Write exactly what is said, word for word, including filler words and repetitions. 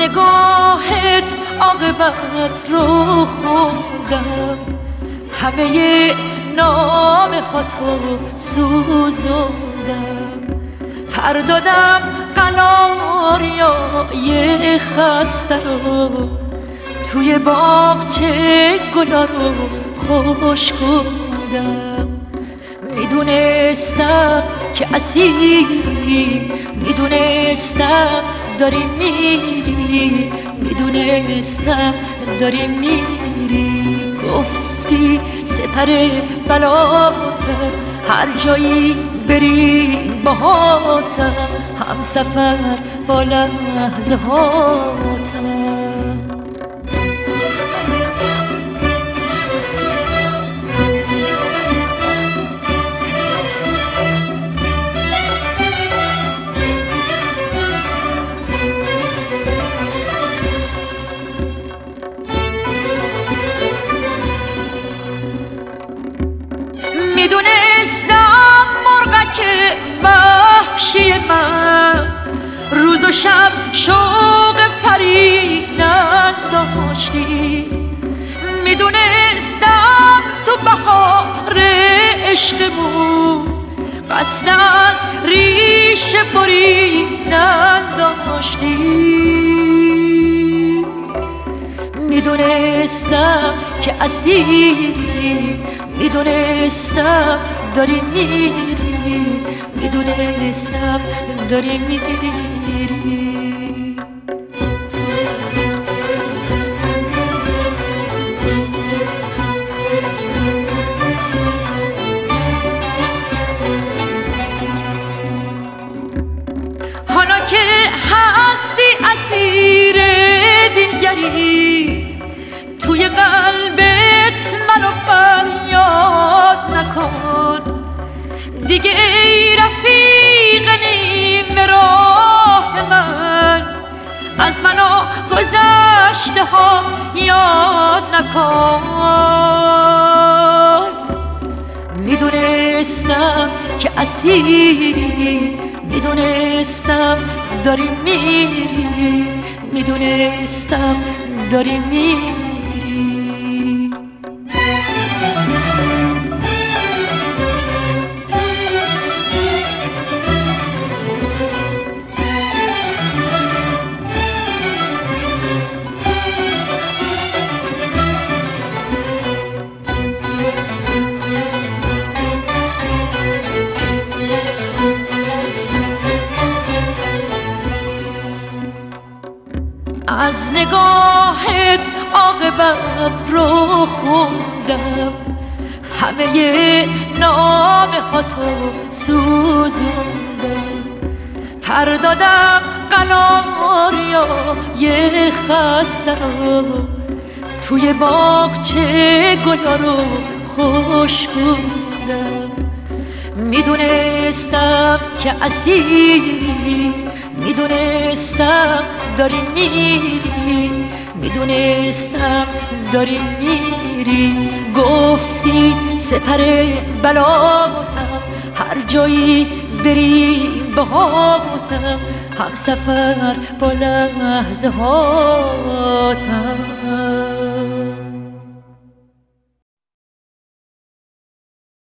نگاهت عاقبت رو خوندم، همه نامه ها تو سوزوندم، پر دادم قناریای خسته رو، توی باغچه گلا رو خشکوندم. میدونستم که اسیری، میدونستم داری میری، میدونستم داری میری. گفتی سپر بلاتم، هر جایی بری باهاتم، هم سفر با لحظه هاتم. میدونستم مرغک وحشی من، روز و شب شوق پریدن داشتی. میدونستم تو بهار عشقمون قصد از ریشه بریدن داشتی. میدونستم که اسیری، میدونستم داری میری، میدونستم داری میری. حالا که هستی اسیر دیگری، توی قلبت منو فریاد نکن دیگه ای رفیق نیم راه من، از منو گذشته ها یاد نکن. میدونستم که اسیری، میدونستم داری میری، میدونستم داری میری. از نگاهت عاقبت رو خوندم، همه نامه ها تو سوزوندم، پر دادم قناریای خسته رو، توی باغچه گلا رو خشکوندم. میدونستم که اسیری، میدونستم داری میری، میدونستم داری میری. گفتی سپر بلاتم، هر جایی بری باهاتم، هم سفر با لحظه هاتم.